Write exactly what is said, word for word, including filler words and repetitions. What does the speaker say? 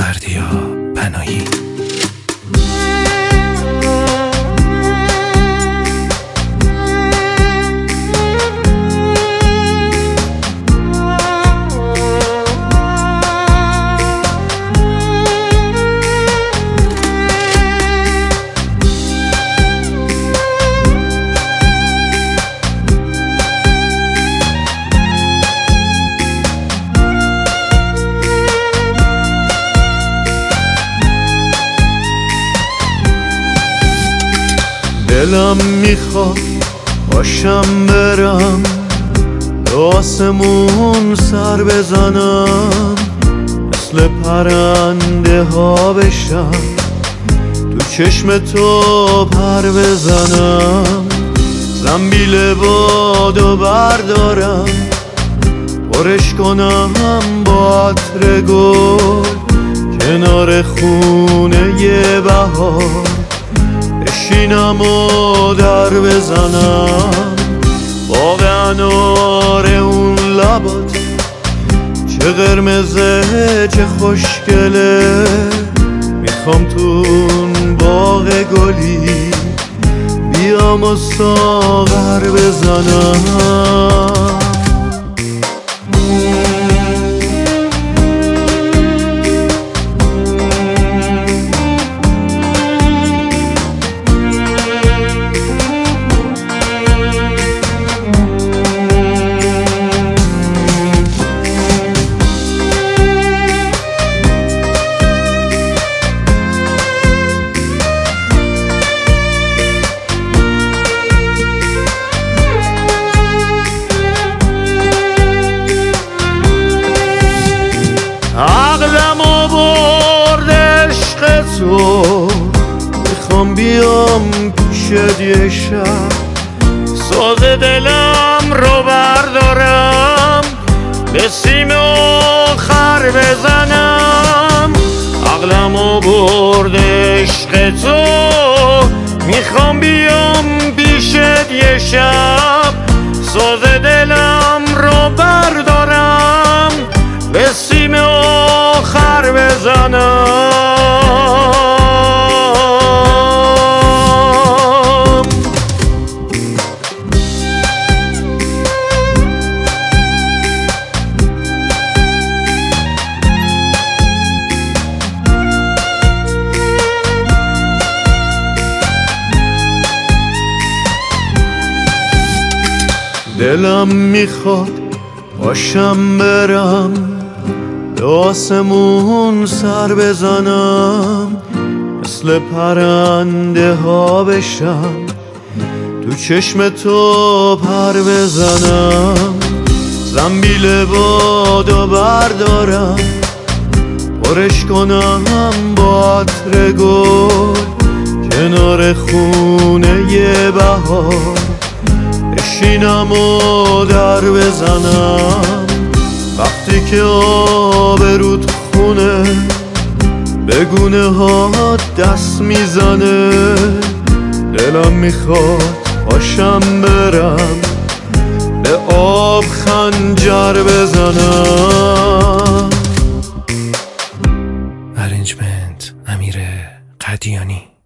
بردیا پناهی. دلم میخواد باشم برم به آسمون سر بزنم، مثل پرنده ها بشم تو چشم تو پر بزنم، زنبیل بادو بردارم پرش کنم با عطر گل کنار خونه ی بهار، بشینم و در بزنم باغ انار اون لبات، چه قرمزه چه خوشگله، میخوام تو اون باغ گلی بیام و ساغر بزنم. عقلمو برد عشق تو، میخوام بیام پیشت یه شب، ساز دلم رو بردارم به سیم آخر بزنم. عقلمو برد عشق تو، میخوام بیام پیشت یه شب، ساز دلم رو بردارم به سیم آخر بزنم. دلم میخواد باشم برم به آسمون سر بزنم، مثل پرنده ها بشم تو چشم تو پر بزنم، زنبیل بادو بردارم پرش کنم با عطر گل کنار خونه ی بهار، بشینم و در بزنم وقتی که آب رود خونه به گونه ها دست میزنه. دلم میخواد باشم برم به آب خنجر بزنم. ارنجمنت امیر قدیانی.